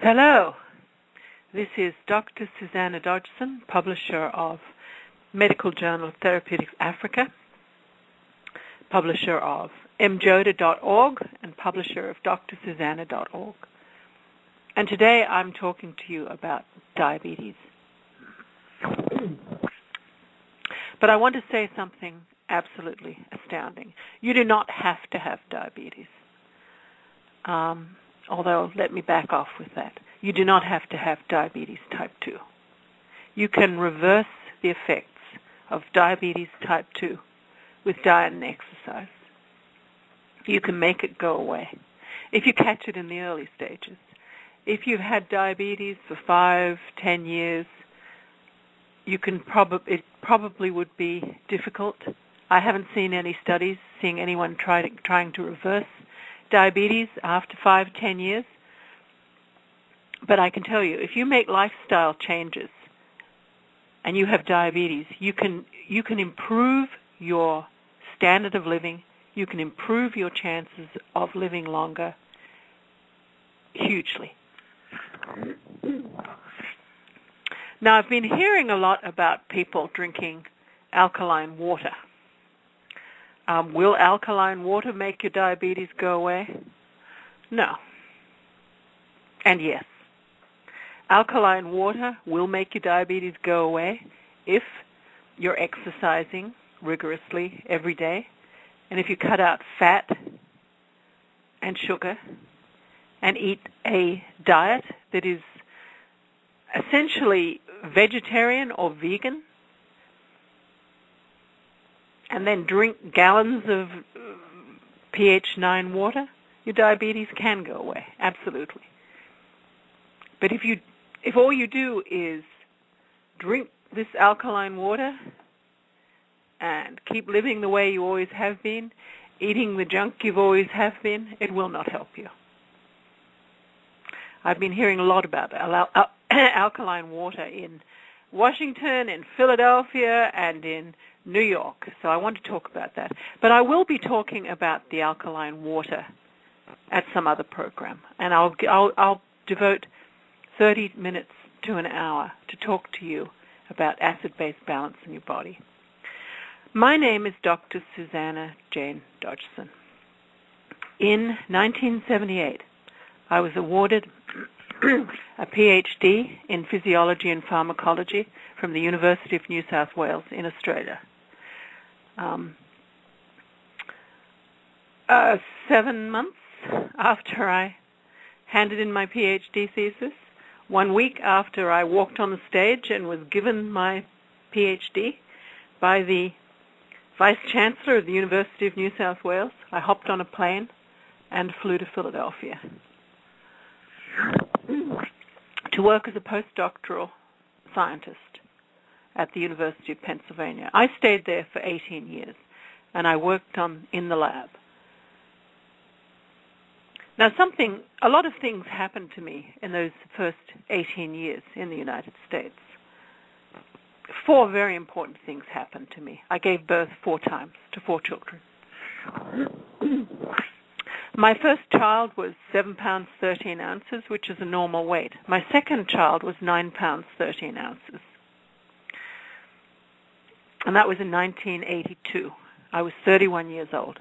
Hello, this is Dr. Susanna Dodgson, publisher of Medical Journal of Therapeutics Africa, publisher of mjoda.org, and publisher of drsusanna.org. And today I'm talking to you about diabetes. But I want to say something absolutely astounding. You do not have to have diabetes. Although, let me back off with that. You do not have to have diabetes type 2. You can reverse the effects of diabetes type 2 with diet and exercise. You can make it go away if you catch it in the early stages. If you've had diabetes for 5, 10 years, it probably would be difficult. I haven't seen any studies seeing anyone trying to reverse diabetes after 5, 10 years. But I can tell you, if you make lifestyle changes and you have diabetes, you can improve your standard of living, you can improve your chances of living longer hugely. Now, I've been hearing a lot about people drinking alkaline water. Will alkaline water make your diabetes go away? No. And yes. Alkaline water will make your diabetes go away if you're exercising rigorously every day, and if you cut out fat and sugar and eat a diet that is essentially vegetarian or vegan, and then drink gallons of pH 9 water, your diabetes can go away, absolutely. But if all you do is drink this alkaline water and keep living the way you always have been, eating the junk you've always have been, it will not help you. I've been hearing a lot about alkaline water in Washington, in Philadelphia, and in New York, so I want to talk about that. But I will be talking about the alkaline water at some other program, and I'll devote 30 minutes to an hour to talk to you about acid-base balance in your body. My name is Dr. Susanna Jane Dodgson. In 1978, I was awarded a PhD in physiology and pharmacology from the University of New South Wales in Australia. 7 months after I handed in my PhD thesis, 1 week after I walked on the stage and was given my PhD by the Vice Chancellor of the University of New South Wales, I hopped on a plane and flew to Philadelphia to work as a postdoctoral scientist at the University of Pennsylvania. I stayed there for 18 years, and I worked in the lab. Now, a lot of things happened to me in those first 18 years in the United States. 4 very important things happened to me. I gave birth 4 times to 4 children. My first child was 7 pounds 13 ounces, which is a normal weight. My second child was 9 pounds 13 ounces. And that was in 1982. I was 31 years old.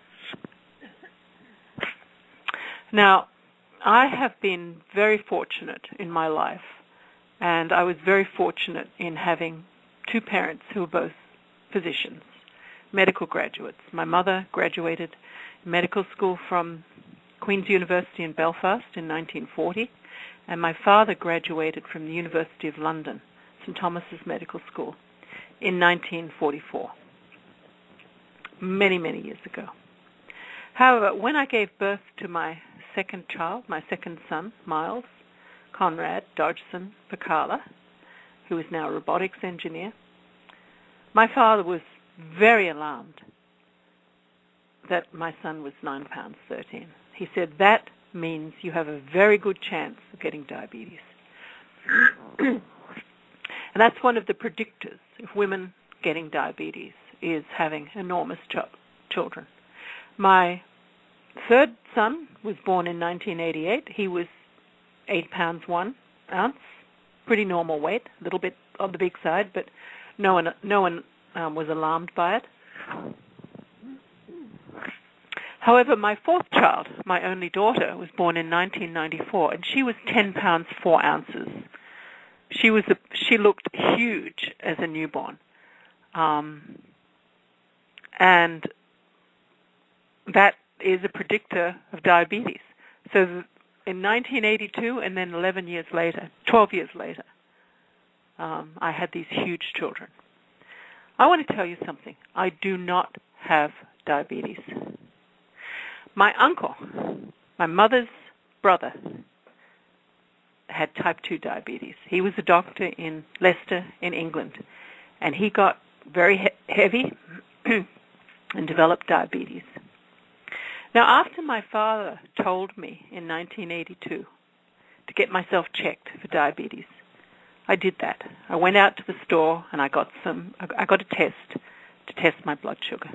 Now, I have been very fortunate in my life, and I was very fortunate in having 2 parents who were both physicians, medical graduates. My mother graduated medical school from Queen's University in Belfast in 1940, and my father graduated from the University of London, St. Thomas's Medical School, in 1944, many, many years ago. However, when I gave birth to my second child, my second son, Miles Conrad Dodgson Pacala, who is now a robotics engineer, my father was very alarmed that my son was 9 pounds 13. He said, that means you have a very good chance of getting diabetes. And that's one of the predictors of women getting diabetes, is having enormous children. My third son was born in 1988. He was 8 pounds 1 ounce, pretty normal weight, a little bit on the big side, but no one was alarmed by it. However, my fourth child, my only daughter, was born in 1994, and she was 10 pounds 4 ounces. She looked huge as a newborn, and that is a predictor of diabetes. So in 1982, and then 12 years later, I had these huge children. I want to tell you something. I do not have diabetes. My uncle, my mother's brother, had type 2 diabetes. He was a doctor in Leicester in England, and he got very heavy and developed diabetes. Now, after my father told me in 1982 to get myself checked for diabetes, I did that. I went out to the store and I got a test to test my blood sugar.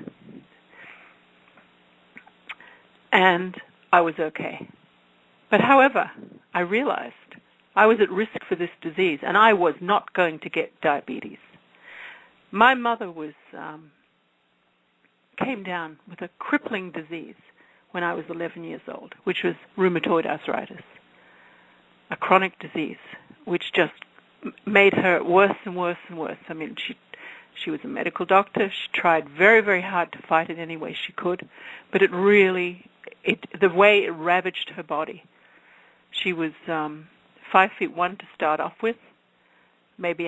And I was okay. But however, I realized I was at risk for this disease, and I was not going to get diabetes. My mother came down with a crippling disease when I was 11 years old, which was rheumatoid arthritis, a chronic disease, which just made her worse and worse and worse. I mean, she was a medical doctor. She tried very, very hard to fight it any way she could, but the way it ravaged her body. She was 5'1" to start off with, maybe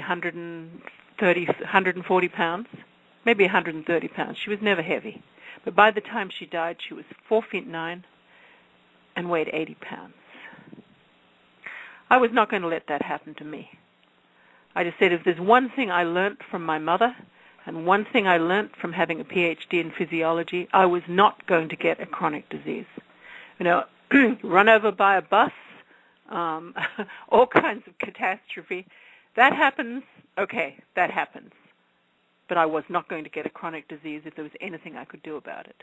140 pounds, maybe 130 pounds. She was never heavy. But by the time she died, she was 4'9" and weighed 80 pounds. I was not going to let that happen to me. I just said, if there's one thing I learned from my mother and one thing I learned from having a PhD in physiology, I was not going to get a chronic disease. Run over by a bus, all kinds of catastrophe. That happens, okay, that happens. But I was not going to get a chronic disease if there was anything I could do about it.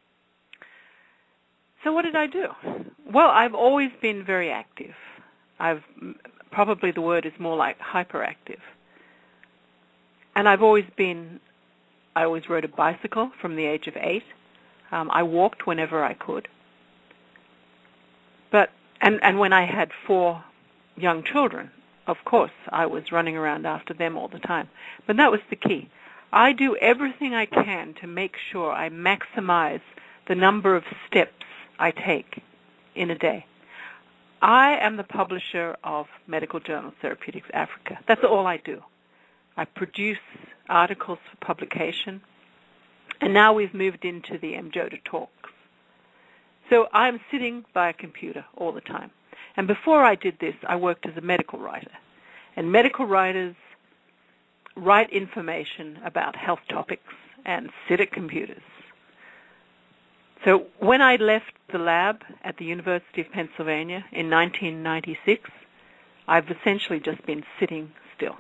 So what did I do? Well, I've always been very active. Probably the word is more like hyperactive. And I always rode a bicycle from the age of 8. I walked whenever I could. And when I had 4 young children, of course, I was running around after them all the time. But that was the key. I do everything I can to make sure I maximize the number of steps I take in a day. I am the publisher of Medical Journal Therapeutics Africa. That's all I do. I produce articles for publication, and now we've moved into the MJOTA talks. So I'm sitting by a computer all the time. And before I did this, I worked as a medical writer. And medical writers write information about health topics and sit at computers. So when I left the lab at the University of Pennsylvania in 1996, I've essentially just been sitting still.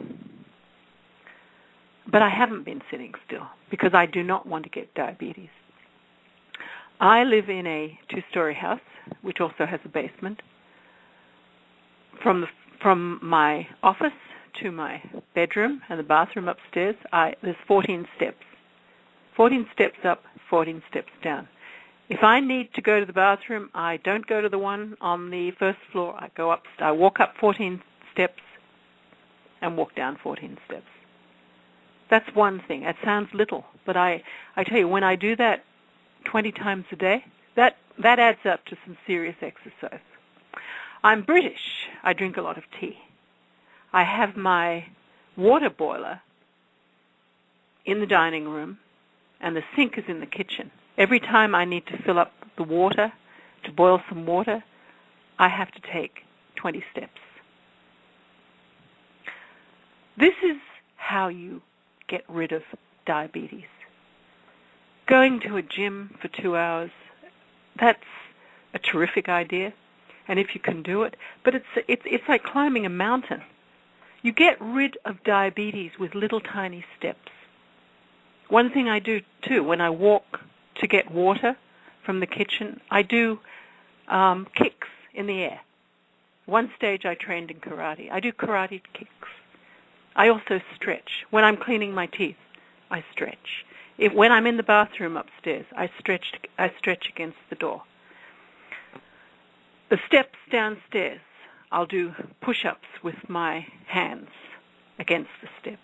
But I haven't been sitting still because I do not want to get diabetes. I live in a 2-story house, which also has a basement. From my office to my bedroom and the bathroom upstairs, there's 14 steps. 14 steps up, 14 steps down. If I need to go to the bathroom, I don't go to the one on the first floor. I walk up 14 steps and walk down 14 steps. That's one thing. It sounds little, but I tell you, when I do that 20 times a day, that adds up to some serious exercise. I'm British. I drink a lot of tea. I have my water boiler in the dining room, and the sink is in the kitchen. Every time I need to fill up the water, to boil some water, I have to take 20 steps. This is how you get rid of diabetes. Going to a gym for 2 hours, that's a terrific idea, and if you can do it, but it's like climbing a mountain. You get rid of diabetes with little tiny steps. One thing I do too, when I walk to get water from the kitchen, I do kicks in the air. One stage I trained in karate. I do karate kicks. I also stretch. When I'm cleaning my teeth, I stretch. When I'm in the bathroom upstairs, I stretch against the door. The steps downstairs, I'll do push-ups with my hands against the steps.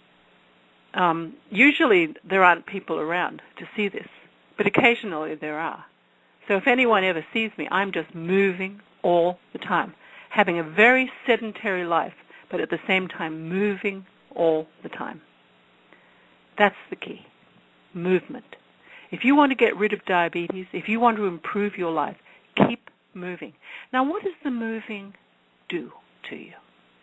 Usually there aren't people around to see this, but occasionally there are. So if anyone ever sees me, I'm just moving all the time, having a very sedentary life, but at the same time moving all the time. That's the key, movement. If you want to get rid of diabetes, if you want to improve your life, keep moving. Now, what does the moving do to you?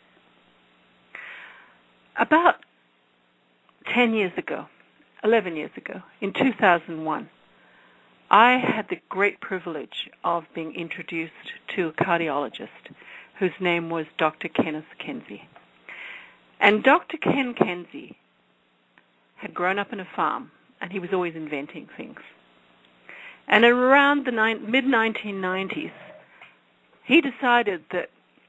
About 11 years ago, in 2001, I had the great privilege of being introduced to a cardiologist whose name was Dr. Kenneth Kenzie. And Dr. Ken Kenzie had grown up in a farm, and he was always inventing things. And around the mid-1990s, he decided that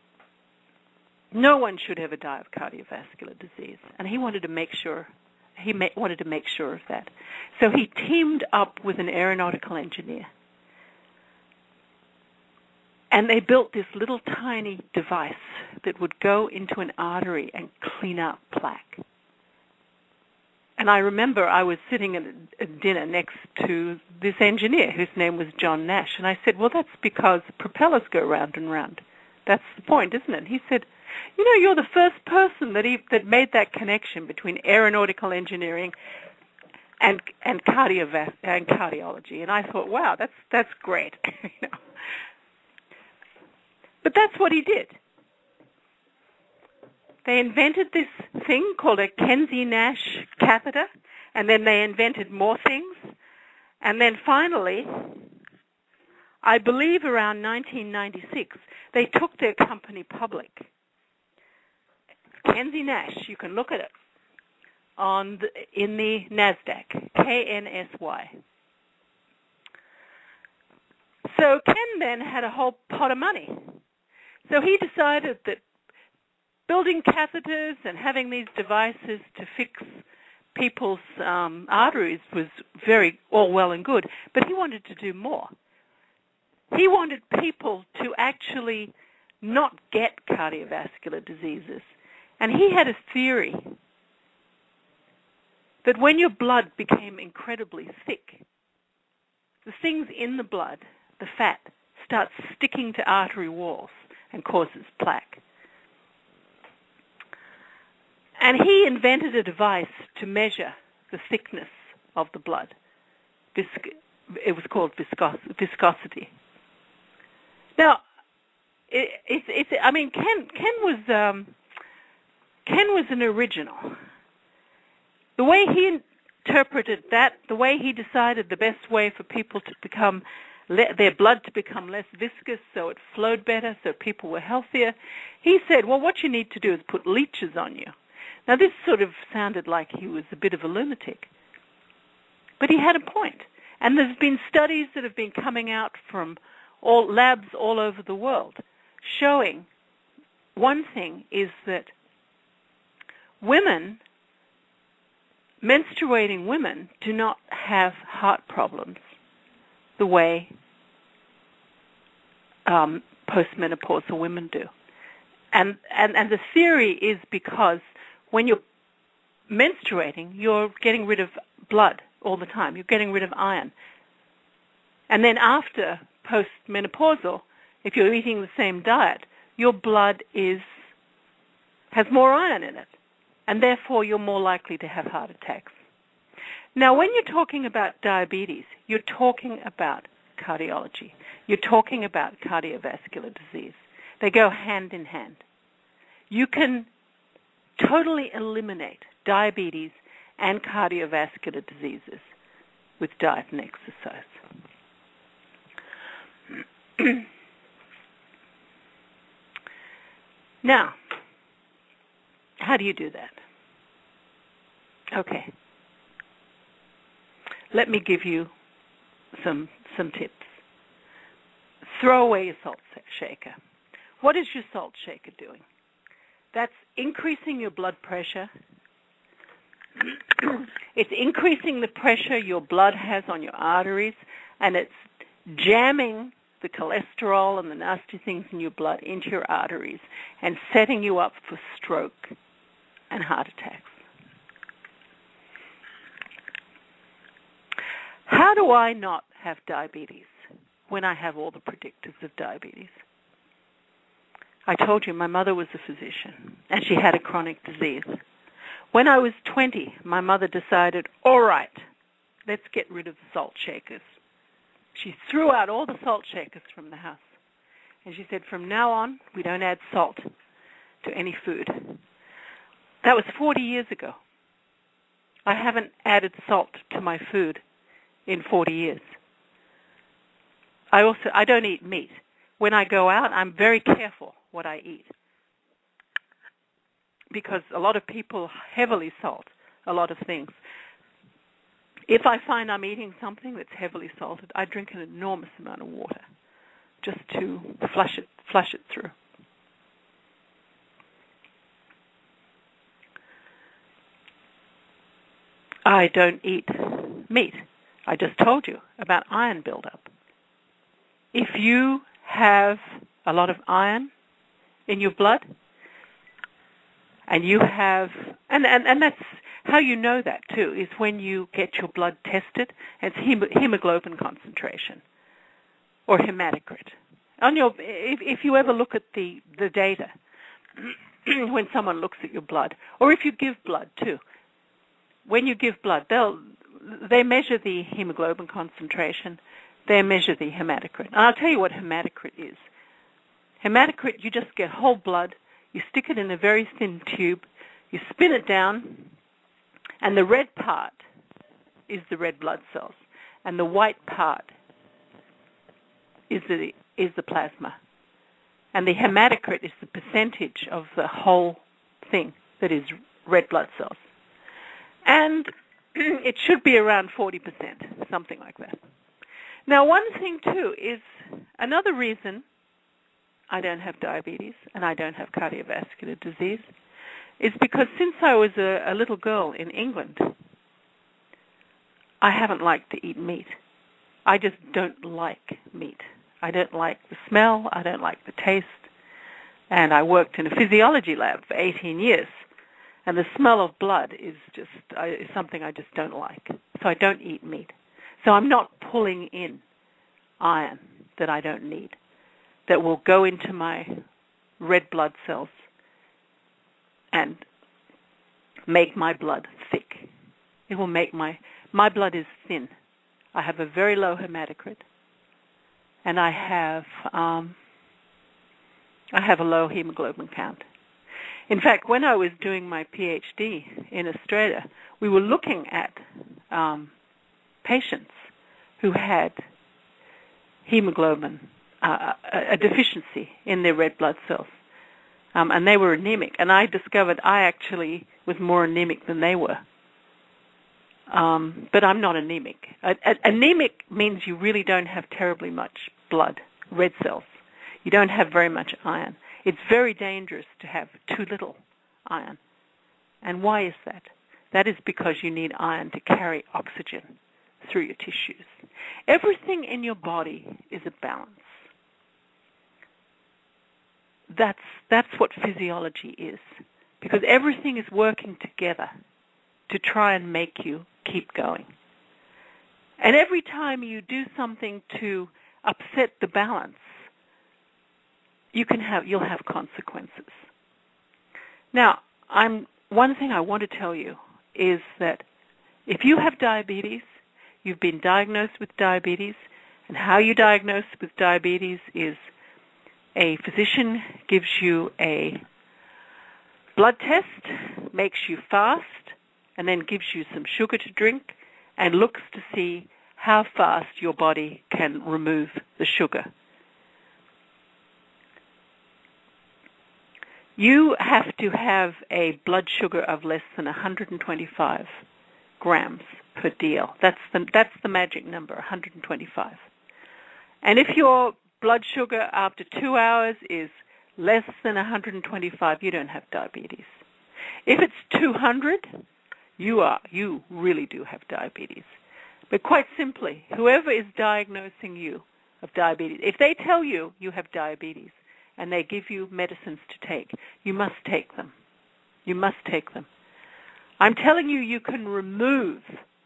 no one should ever die of cardiovascular disease, and he wanted to make sure of that. So he teamed up with an aeronautical engineer, and they built this little tiny device that would go into an artery and clean out plaque. And I remember I was sitting at dinner next to this engineer whose name was John Nash, and I said, well, that's because propellers go round and round. That's the point, isn't it? And he said, you know, you're the first person that made that connection between aeronautical engineering and cardiology. And I thought, wow, that's great. You know? But that's what he did. They invented this thing called a Kenzie-Nash catheter, and then they invented more things. And then finally, I believe around 1996, they took their company public. Kenzie-Nash, you can look at it in the NASDAQ, KNSY. So Ken then had a whole pot of money. So he decided that building catheters and having these devices to fix people's arteries was all well and good, but he wanted to do more. He wanted people to actually not get cardiovascular diseases. And he had a theory that when your blood became incredibly thick, the things in the blood, the fat, starts sticking to artery walls and causes plaque. And he invented a device to measure the thickness of the blood. It was called viscosity. Now, Ken was an original. The way he interpreted that, the way he decided the best way for people to become their blood to become less viscous so it flowed better, so people were healthier, he said, well, what you need to do is put leeches on you. Now, this sort of sounded like he was a bit of a lunatic, but he had a point. And there's been studies that have been coming out from labs all over the world showing one thing is that menstruating women do not have heart problems the way postmenopausal women do. And the theory is because when you're menstruating, you're getting rid of blood all the time. You're getting rid of iron. And then after postmenopausal, if you're eating the same diet, your blood has more iron in it. And therefore, you're more likely to have heart attacks. Now, when you're talking about diabetes, you're talking about cardiology. You're talking about cardiovascular disease. They go hand in hand. You can totally eliminate diabetes and cardiovascular diseases with diet and exercise. Now, how do you do that? Okay. Let me give you some tips. Throw away your salt shaker. What is your salt shaker doing? That's increasing your blood pressure. It's increasing the pressure your blood has on your arteries, and it's jamming the cholesterol and the nasty things in your blood into your arteries and setting you up for stroke and heart attacks. How do I not have diabetes when I have all the predictors of diabetes? I told you my mother was a physician, and she had a chronic disease. When I was 20, my mother decided, all right, let's get rid of the salt shakers. She threw out all the salt shakers from the house. And she said, from now on, we don't add salt to any food. That was 40 years ago. I haven't added salt to my food in 40 years. I don't eat meat. When I go out, I'm very careful what I eat, because a lot of people heavily salt a lot of things. If I find I'm eating something that's heavily salted, I drink an enormous amount of water just to flush it through. I don't eat meat. I just told you about iron buildup. If you have a lot of iron in your blood, and you have, and that's how you know that too, is when you get your blood tested. It's hemoglobin concentration or hematocrit. If you ever look at the data when someone looks at your blood, or if you give blood too, when you give blood, they measure the hemoglobin concentration, they measure the hematocrit. And I'll tell you what hematocrit is. Hematocrit, you just get whole blood, you stick it in a very thin tube, you spin it down, and the red part is the red blood cells, and the white part is the plasma. And the hematocrit is the percentage of the whole thing that is red blood cells. And it should be around 40%, something like that. Now, one thing, too, is another reason I don't have diabetes and I don't have cardiovascular disease is because since I was a little girl in England, I haven't liked to eat meat. I just don't like meat. I don't like the smell. I don't like the taste. And I worked in a physiology lab for 18 years. And the smell of blood is something I just don't like. So I don't eat meat. So I'm not pulling in iron that I don't need, that will go into my red blood cells and make my blood thick. It will make my blood is thin. I have a very low hematocrit, and I have a low hemoglobin count. In fact, when I was doing my PhD in Australia, we were looking at patients who had hemoglobin, a deficiency in their red blood cells, and they were anemic. And I discovered I actually was more anemic than they were. But I'm not anemic. Anemic means you really don't have terribly much blood, red cells. You don't have very much iron. It's very dangerous to have too little iron. And why is that? That is because you need iron to carry oxygen through your tissues. Everything in your body is a balance. That's what physiology is, because everything is working together to try and make you keep going. And every time you do something to upset the balance, you'll have consequences. Now, one thing I want to tell you is that if you have diabetes, you've been diagnosed with diabetes, and how you diagnose with diabetes is a physician gives you a blood test, makes you fast, and then gives you some sugar to drink and looks to see how fast your body can remove the sugar. You have to have a blood sugar of less than 125 grams per dl. That's the magic number, 125. And if your blood sugar after 2 hours is less than 125, you don't have diabetes. If it's 200, you really do have diabetes. But quite simply, whoever is diagnosing you of diabetes, if they tell you you have diabetes and they give you medicines to take, you must take them. You must take them. I'm telling you, you can remove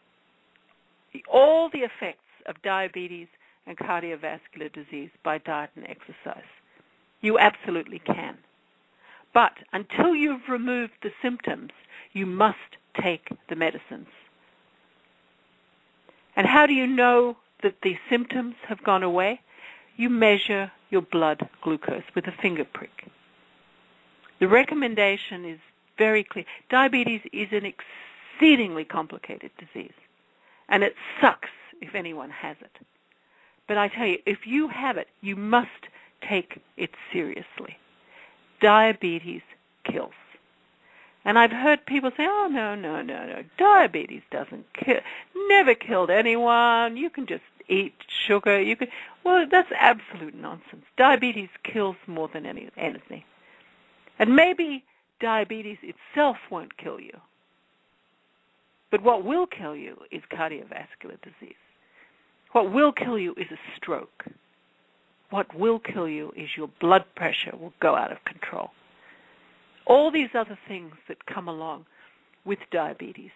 all the effects of diabetes and cardiovascular disease by diet and exercise. You absolutely can. But until you've removed the symptoms, you must take the medicines. And how do you know that the symptoms have gone away? You measure your blood glucose with a finger prick. The recommendation is very clear. Diabetes is an exceedingly complicated disease, and it sucks if anyone has it. But I tell you, if you have it, you must take it seriously. Diabetes kills. And I've heard people say, oh, no, diabetes doesn't kill, never killed anyone, you can just eat sugar, well, that's absolute nonsense. Diabetes kills more than anything. And maybe diabetes itself won't kill you. But what will kill you is cardiovascular disease. What will kill you is a stroke. What will kill you is your blood pressure will go out of control. All these other things that come along with diabetes.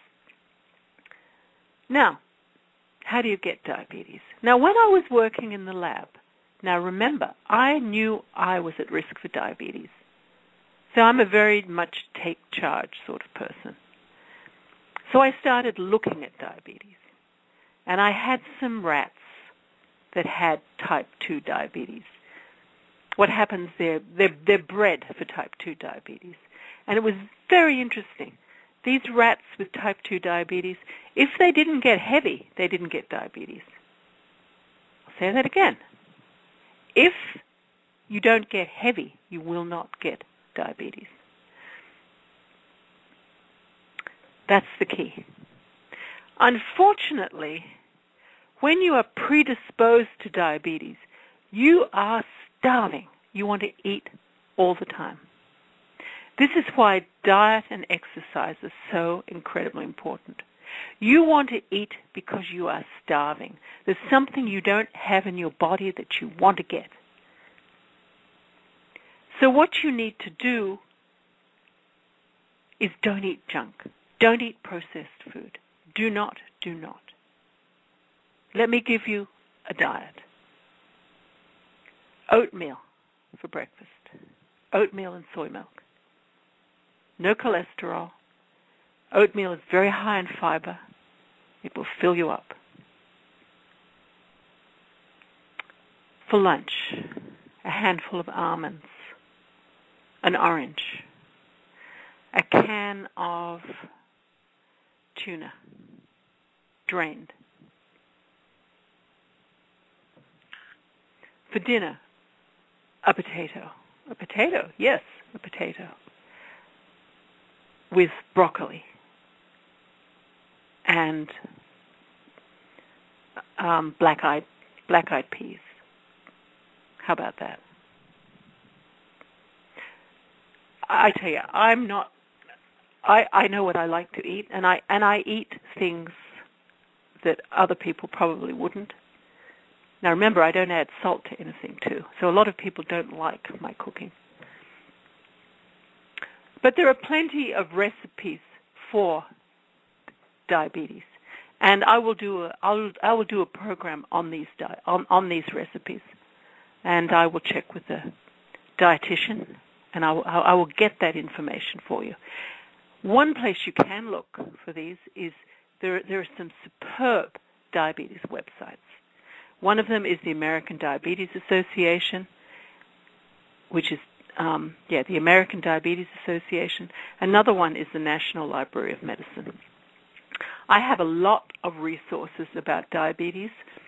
Now, how do you get diabetes? Now, when I was working in the lab, now remember, I knew I was at risk for diabetes. So I'm a very much take charge sort of person. So I started looking at diabetes. And I had some rats that had type 2 diabetes. What happens there, they're bred for type 2 diabetes. And it was very interesting. These rats with type 2 diabetes, if they didn't get heavy, they didn't get diabetes. I'll say that again. If you don't get heavy, you will not get diabetes. That's the key. Unfortunately, when you are predisposed to diabetes, you are starving. You want to eat all the time. This is why diet and exercise are so incredibly important. You want to eat because you are starving. There's something you don't have in your body that you want to get. So what you need to do is don't eat junk. Don't eat processed food. Do not. Let me give you a diet. Oatmeal for breakfast. Oatmeal and soy milk. No cholesterol. Oatmeal is very high in fiber. It will fill you up. For lunch, a handful of almonds, an orange, a can of tuna, drained. For dinner, a potato. A potato, yes, a potato. With broccoli and black-eyed peas. How about that? I tell you, I know what I like to eat, and I eat things that other people probably wouldn't. Now remember, I don't add salt to anything too, so a lot of people don't like my cooking. But there are plenty of recipes for diabetes, and I will do a program on these these recipes, and I will check with the dietitian, and I will get that information for you. One place you can look for these is there are some superb diabetes websites. One of them is the American Diabetes Association, which is the American Diabetes Association. Another one is the National Library of Medicine. I have a lot of resources about diabetes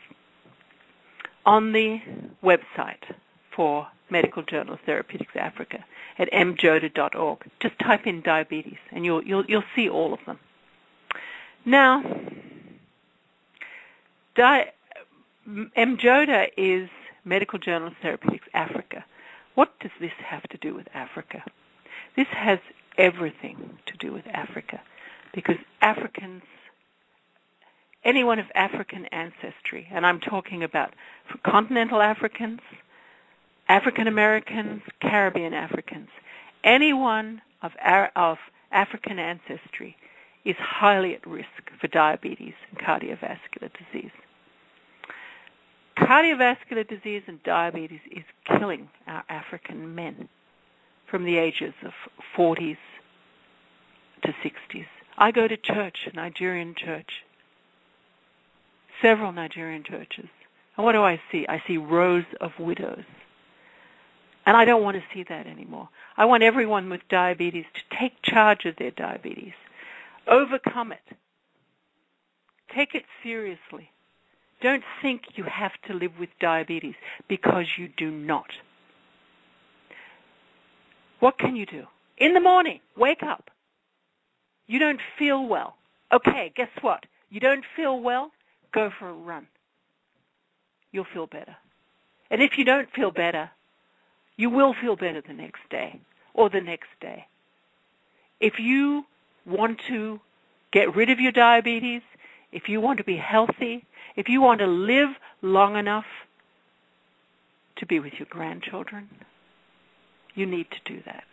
on the website for Medical Journal of Therapeutics Africa at mjoda.org. Just type in diabetes and you'll see all of them. Now, MJODA is Medical Journal of Therapeutics Africa. What does this have to do with Africa? This has everything to do with Africa, because Africans, anyone of African ancestry, and I'm talking about continental Africans, African Americans, Caribbean Africans, anyone of African ancestry is highly at risk for diabetes and cardiovascular disease. Cardiovascular disease and diabetes is killing our African men from the ages of 40s to 60s. I go to church, a Nigerian church, several Nigerian churches, and what do I see? I see rows of widows. And I don't want to see that anymore. I want everyone with diabetes to take charge of their diabetes. Overcome it. Take it seriously. Don't think you have to live with diabetes, because you do not. What can you do? In the morning, wake up. You don't feel well. Okay, guess what? You don't feel well? Go for a run. You'll feel better. And if you don't feel better, you will feel better the next day or the next day. If you want to get rid of your diabetes, if you want to be healthy, if you want to live long enough to be with your grandchildren, you need to do that.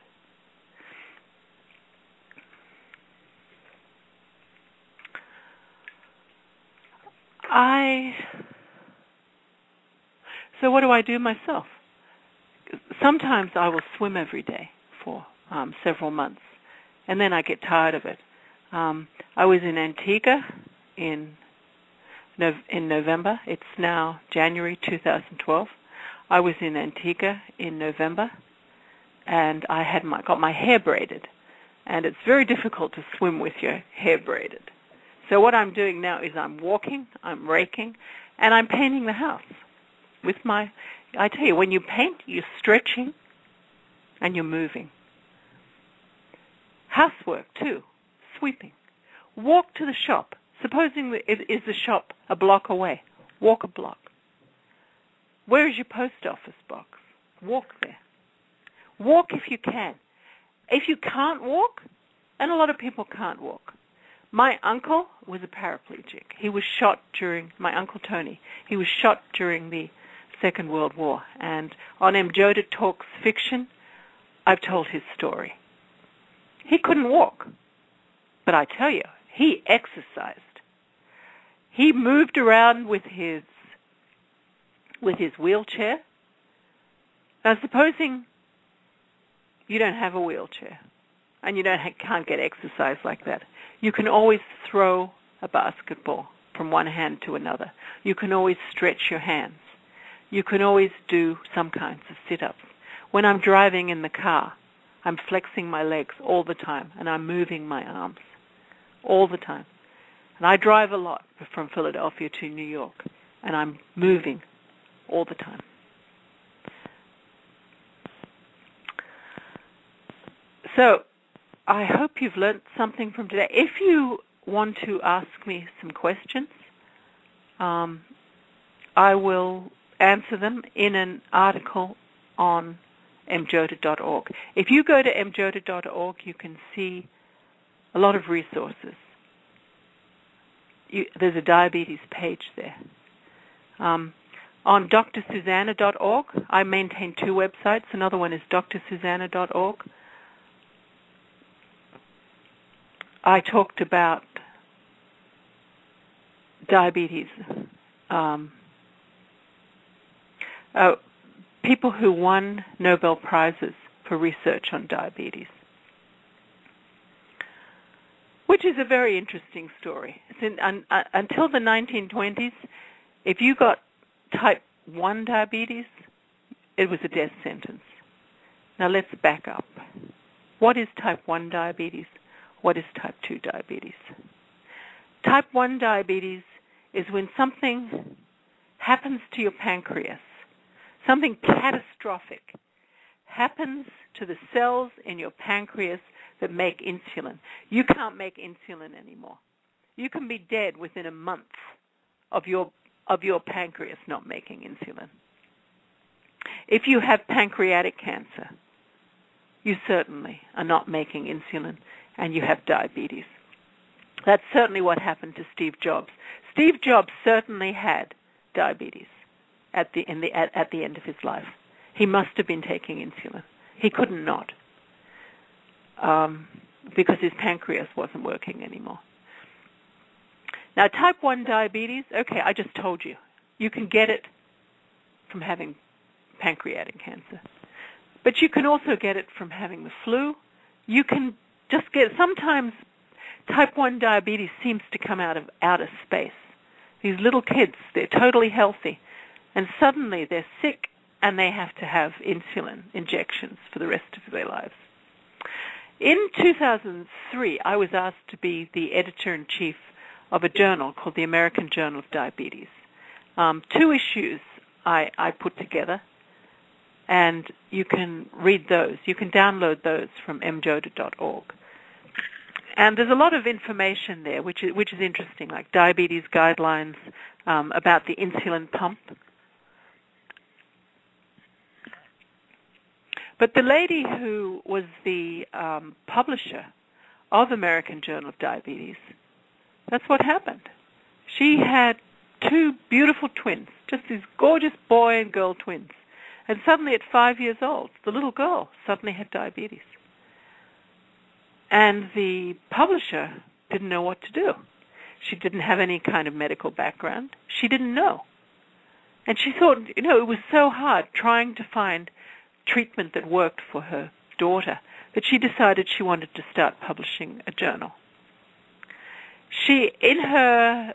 So what do I do myself? Sometimes I will swim every day for several months, and then I get tired of it. I was in Antigua in November. It's now January 2012. I was in Antigua in November, and I got my hair braided, and it's very difficult to swim with your hair braided. So what I'm doing now is I'm walking, I'm raking, and I'm painting the house with I tell you, when you paint, you're stretching and you're moving. Housework, too, sweeping. Walk to the shop. Supposing is the shop a block away? Walk a block. Where is your post office box? Walk there. Walk if you can. If you can't walk, and a lot of people can't walk. My uncle was a paraplegic. He was shot my Uncle Tony, he was shot during the Second World War. And on Mjoda Talks Fiction, I've told his story. He couldn't walk. But I tell you, he exercised. He moved around with his wheelchair. Now, supposing you don't have a wheelchair and you can't get exercise like that, you can always throw a basketball from one hand to another. You can always stretch your hands. You can always do some kinds of sit-ups. When I'm driving in the car, I'm flexing my legs all the time, and I'm moving my arms all the time. And I drive a lot from Philadelphia to New York, and I'm moving all the time. So I hope you've learned something from today. If you want to ask me some questions, I will answer them in an article on mjoda.org. If you go to mjoda.org, you can see a lot of resources. There's a diabetes page there. On drsusanna.org, I maintain two websites. Another one is drsusanna.org. I talked about diabetes. People who won Nobel Prizes for research on diabetes, which is a very interesting story. Until the 1920s, if you got type 1 diabetes, it was a death sentence. Now let's back up. What is type 1 diabetes? What is type 2 diabetes? Type 1 diabetes is when something happens to your pancreas, something catastrophic happens to the cells in your pancreas that make insulin. You can't make insulin anymore. You can be dead within a month of your pancreas not making insulin. If you have pancreatic cancer, you certainly are not making insulin and you have diabetes. That's certainly what happened to Steve Jobs. Steve Jobs certainly had diabetes at the end of his life. He must have been taking insulin. He couldn't not, because his pancreas wasn't working anymore. Now, type 1 diabetes, okay, I just told you. You can get it from having pancreatic cancer. But you can also get it from having the flu. You can just get, sometimes type 1 diabetes seems to come out of outer space. These little kids, they're totally healthy, and suddenly they're sick and they have to have insulin injections for the rest of their lives. In 2003, I was asked to be the editor-in-chief of a journal called the American Journal of Diabetes. 2 issues I put together, and you can read those. You can download those from mjoda.org. And there's a lot of information there, which is interesting, like diabetes guidelines, about the insulin pump. But the lady who was the publisher of American Journal of Diabetes, that's what happened. She had 2 beautiful twins, just these gorgeous boy and girl twins. And suddenly at 5 years old, the little girl suddenly had diabetes. And the publisher didn't know what to do. She didn't have any kind of medical background. She didn't know. And she thought, it was so hard trying to find treatment that worked for her daughter that she decided she wanted to start publishing a journal. She, in her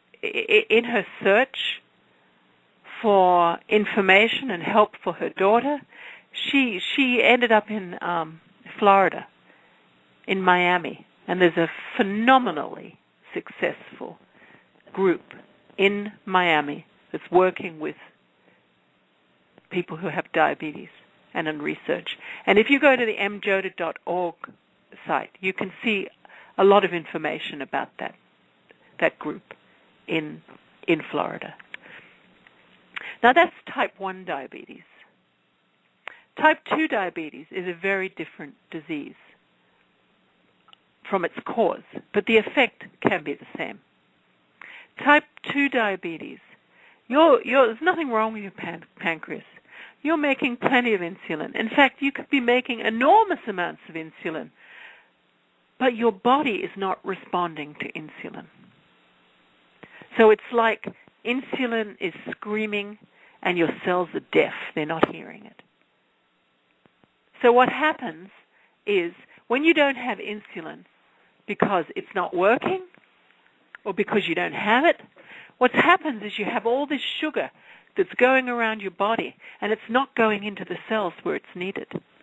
search for information and help for her daughter, she ended up in Florida, in Miami, and there's a phenomenally successful group in Miami that's working with people who have diabetes and in research. And if you go to the mjoda.org site, you can see a lot of information about that group in Florida. Now that's type 1 diabetes. Type 2 diabetes is a very different disease from its cause, but the effect can be the same. Type 2 diabetes, there's nothing wrong with your pancreas. You're making plenty of insulin. In fact, you could be making enormous amounts of insulin, but your body is not responding to insulin. So it's like insulin is screaming and your cells are deaf. They're not hearing it. So what happens is when you don't have insulin because it's not working or because you don't have it, what happens is you have all this sugar that's going around your body and it's not going into the cells where it's needed.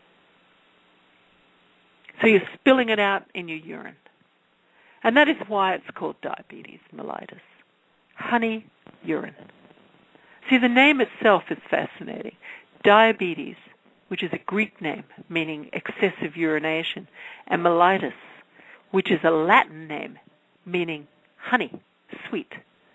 So you're spilling it out in your urine. And that is why it's called diabetes mellitus. Honey urine. See, the name itself is fascinating. Diabetes, which is a Greek name meaning excessive urination, and mellitus, which is a Latin name meaning honey, sweet.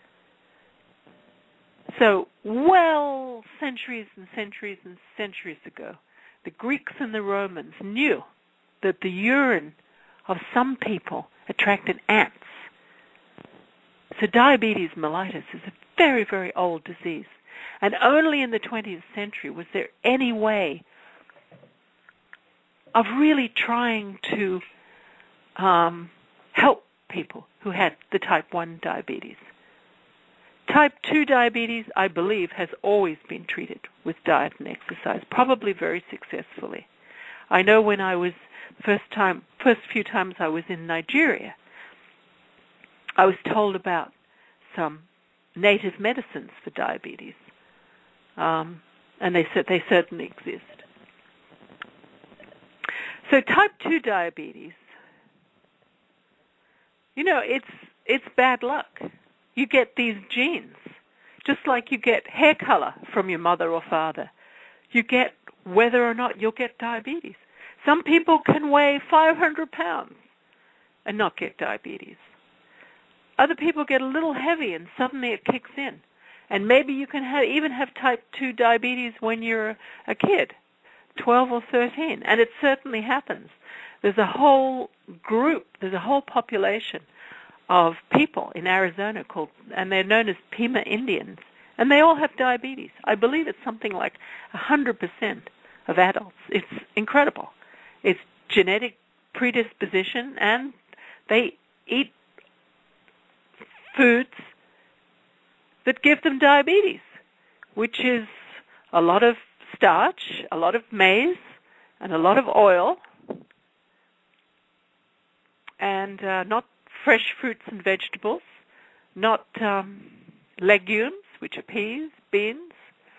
So, centuries and centuries and centuries ago, the Greeks and the Romans knew that the urine of some people attracted ants. So diabetes mellitus is a very, very old disease. And only in the 20th century was there any way of really trying to help people who had the type 1 diabetes. Type 2 diabetes, I believe, has always been treated with diet and exercise, probably very successfully. I know when I was, first few times I was in Nigeria, I was told about some native medicines for diabetes, and they said they certainly exist. So type 2 diabetes, it's bad luck. You get these genes, just like you get hair color from your mother or father. You get whether or not you'll get diabetes. Some people can weigh 500 pounds and not get diabetes. Other people get a little heavy and suddenly it kicks in. And maybe you can even have type 2 diabetes when you're a kid, 12 or 13, and it certainly happens. There's a whole group, there's a whole population of people in Arizona and they're known as Pima Indians, and they all have diabetes. I believe it's something like 100% of adults. It's incredible. It's genetic predisposition, and they eat foods that give them diabetes, which is a lot of starch, a lot of maize, and a lot of oil, and not fresh fruits and vegetables, not legumes, which are peas, beans,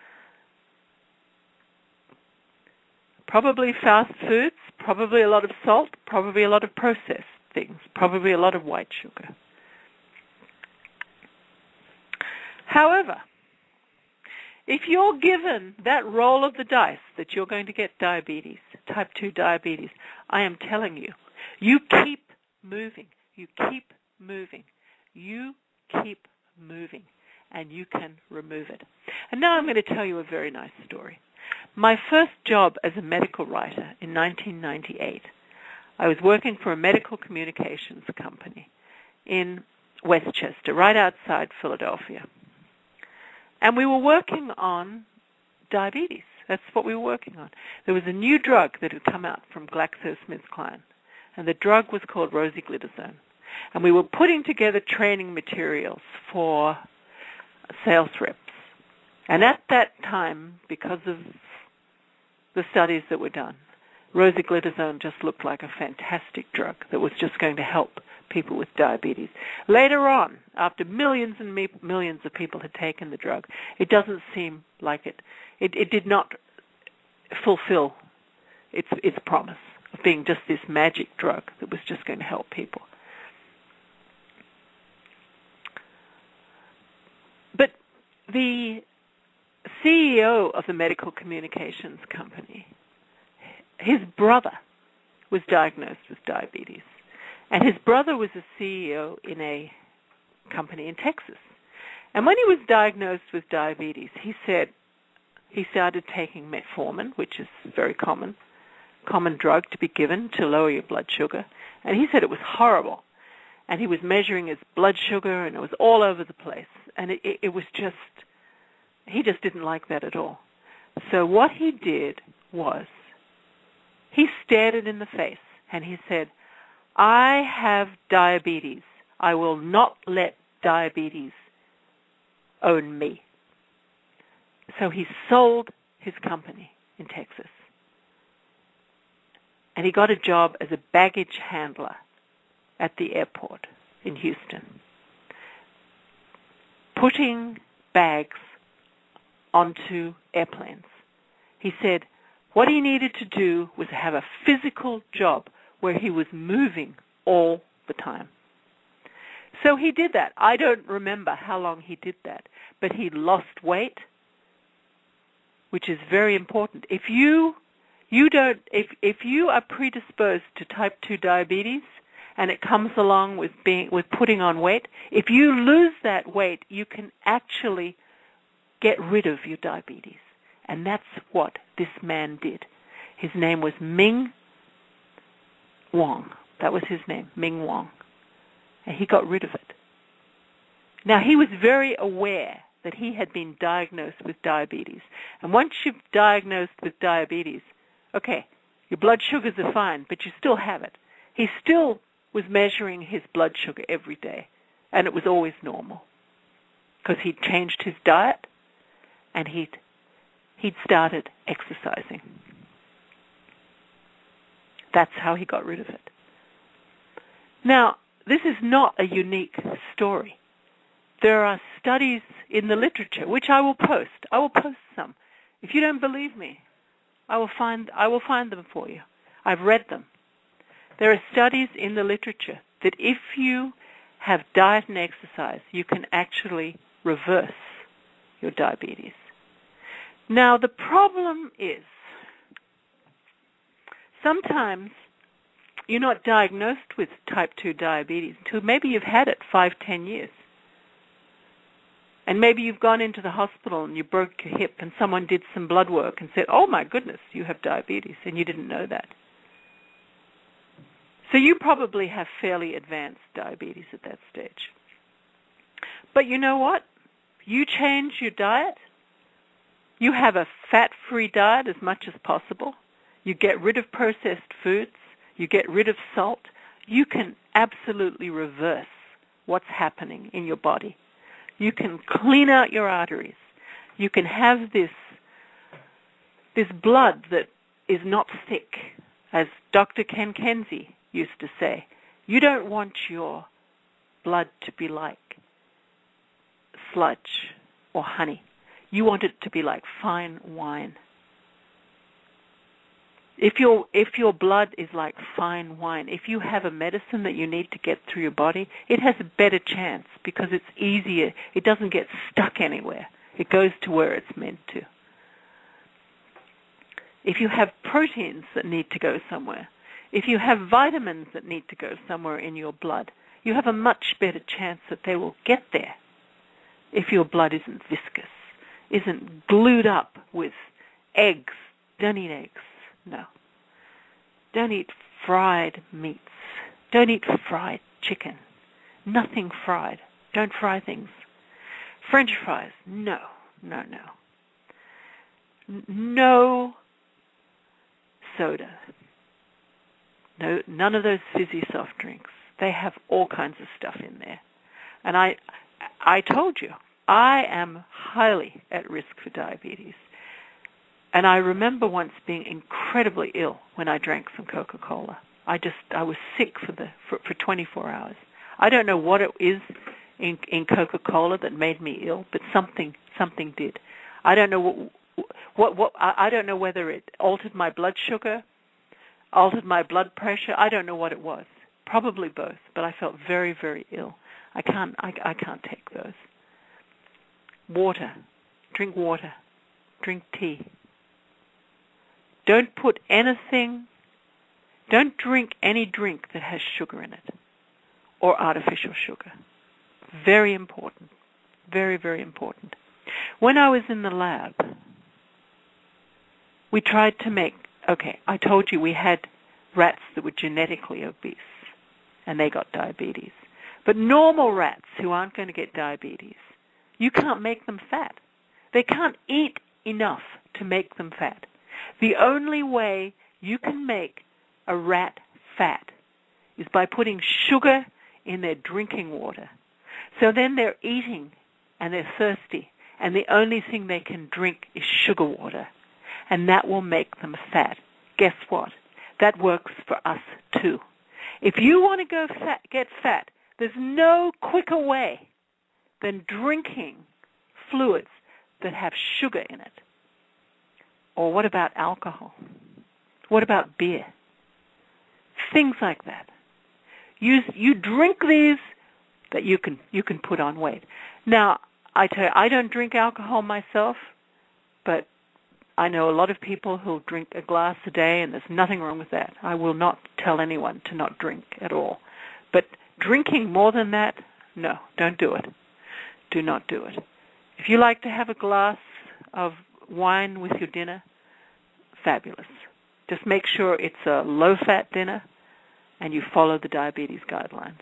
probably fast foods, probably a lot of salt, probably a lot of processed things, probably a lot of white sugar. However, if you're given that roll of the dice that you're going to get diabetes, type 2 diabetes, I am telling you, you keep moving. You keep moving. You keep moving, and you can remove it. And now I'm going to tell you a very nice story. My first job as a medical writer in 1998, I was working for a medical communications company in Westchester, right outside Philadelphia. And we were working on diabetes. That's what we were working on. There was a new drug that had come out from GlaxoSmithKline, and the drug was called rosiglitazone. And we were putting together training materials for sales reps. And at that time, because of the studies that were done, rosiglitazone just looked like a fantastic drug that was just going to help people with diabetes. Later on, after millions and millions of people had taken the drug, it doesn't seem like it did not fulfill its promise of being just this magic drug that was just going to help people. But the CEO of the medical communications company, his brother was diagnosed with diabetes. And his brother was a CEO in a company in Texas. And when he was diagnosed with diabetes, he said he started taking metformin, which is a very common drug to be given to lower your blood sugar. And he said it was horrible. And he was measuring his blood sugar, and it was all over the place. And it was just, he just didn't like that at all. So what he did was he stared it in the face, and he said, I have diabetes. I will not let diabetes own me. So he sold his company in Texas. And he got a job as a baggage handler at the airport in Houston, putting bags onto airplanes. He said what he needed to do was have a physical job where he was moving all the time. So he did that. I don't remember how long he did that, but he lost weight, which is very important. If you are predisposed to type 2 diabetes and it comes along with putting on weight, if you lose that weight, you can actually get rid of your diabetes. And that's what this man did. His name was Ming Wong. That was his name, Ming Wong. And he got rid of it. Now, he was very aware that he had been diagnosed with diabetes. And once you're diagnosed with diabetes, okay, your blood sugars are fine, but you still have it. He still was measuring his blood sugar every day, and it was always normal because he'd changed his diet and he'd started exercising. That's how he got rid of it. Now, this is not a unique story. There are studies in the literature, which I will post. I will post some. If you don't believe me, I will find them for you. I've read them. There are studies in the literature that if you have diet and exercise, you can actually reverse your diabetes. Now, the problem is sometimes you're not diagnosed with type 2 diabetes until maybe you've had it 5-10 years. And maybe you've gone into the hospital and you broke your hip and someone did some blood work and said, oh my goodness, you have diabetes, and you didn't know that. So you probably have fairly advanced diabetes at that stage. But you know what? You change your diet. You have a fat-free diet as much as possible. You get rid of processed foods. You get rid of salt. You can absolutely reverse what's happening in your body. You can clean out your arteries. You can have this blood that is not thick, as Dr. Ken Kenzie used to say. You don't want your blood to be like sludge or honey. You want it to be like fine wine. If your blood is like fine wine, if you have a medicine that you need to get through your body, it has a better chance because it's easier. It doesn't get stuck anywhere. It goes to where it's meant to. If you have proteins that need to go somewhere, if you have vitamins that need to go somewhere in your blood, you have a much better chance that they will get there if your blood isn't viscous, isn't glued up with eggs. Don't eat eggs. No. Don't eat fried meats. Don't eat fried chicken. Nothing fried. Don't fry things. French fries. No. No soda. No, none of those fizzy soft drinks. They have all kinds of stuff in there. And I told you, I am highly at risk for diabetes. And I remember once being incredibly ill when I drank some Coca-Cola. I was sick for 24 hours. I don't know what it is in Coca-Cola that made me ill, but something did. I don't know I don't know whether it altered my blood sugar, altered my blood pressure. I don't know what it was. Probably both, but I felt very, very ill. I can't take those. Water. Drink water. Drink tea. Don't drink any drink that has sugar in it or artificial sugar. Very important. Very, very important. When I was in the lab, we tried to make, I told you we had rats that were genetically obese and they got diabetes. But normal rats who aren't going to get diabetes, you can't make them fat. They can't eat enough to make them fat. The only way you can make a rat fat is by putting sugar in their drinking water. So then they're eating and they're thirsty, and the only thing they can drink is sugar water, and that will make them fat. Guess what? That works for us too. If you want to get fat, there's no quicker way than drinking fluids that have sugar in it. Or what about alcohol? What about beer? Things like that. You drink these that you can put on weight. Now, I tell you, I don't drink alcohol myself, but I know a lot of people who drink a glass a day, and there's nothing wrong with that. I will not tell anyone to not drink at all. But drinking more than that, no, don't do it. Do not do it. If you like to have a glass of wine with your dinner, fabulous. Just make sure it's a low-fat dinner and you follow the diabetes guidelines.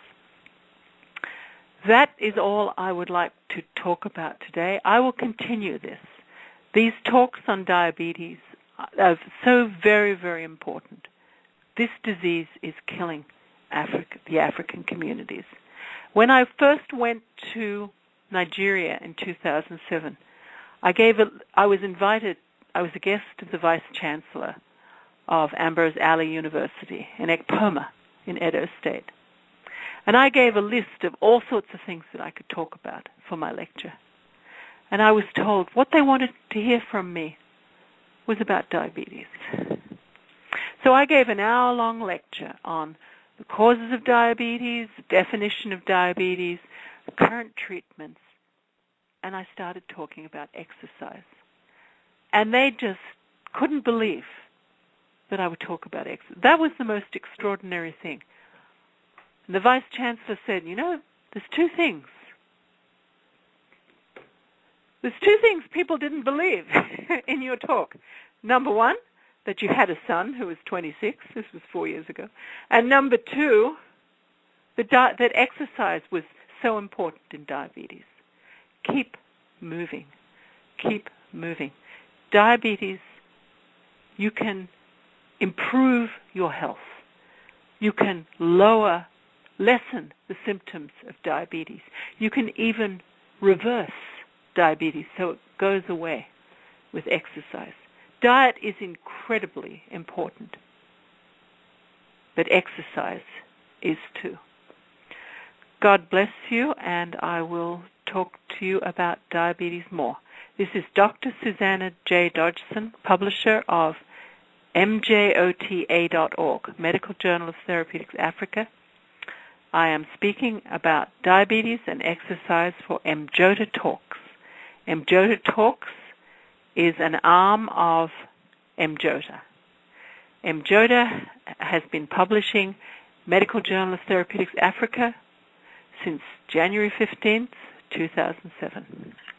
That is all I would like to talk about today. I will continue this. These talks on diabetes are so very, very important. This disease is killing the African communities. When I first went to Nigeria in 2007, I was a guest of the Vice Chancellor of Ambrose Alley University in Ekpoma in Edo State. And I gave a list of all sorts of things that I could talk about for my lecture. And I was told what they wanted to hear from me was about diabetes. So I gave an hour-long lecture on the causes of diabetes, the definition of diabetes, the current treatments, and I started talking about exercise. And they just couldn't believe that I would talk about exercise. That was the most extraordinary thing. And the Vice Chancellor said, there's two things. There's two things people didn't believe in your talk. Number one, that you had a son who was 26. This was 4 years ago. And number two, that exercise was so important in diabetes. Keep moving. Keep moving. Diabetes, you can improve your health. You can lessen the symptoms of diabetes. You can even reverse diabetes so it goes away with exercise. Diet is incredibly important, but exercise is too. God bless you, and I will talk to you about diabetes more. This is Dr. Susanna J. Dodgson, publisher of MJOTA.org, Medical Journal of Therapeutics Africa. I am speaking about diabetes and exercise for MJOTA Talks. MJOTA Talks is an arm of MJOTA. MJOTA has been publishing Medical Journal of Therapeutics Africa since January 15th, 2007.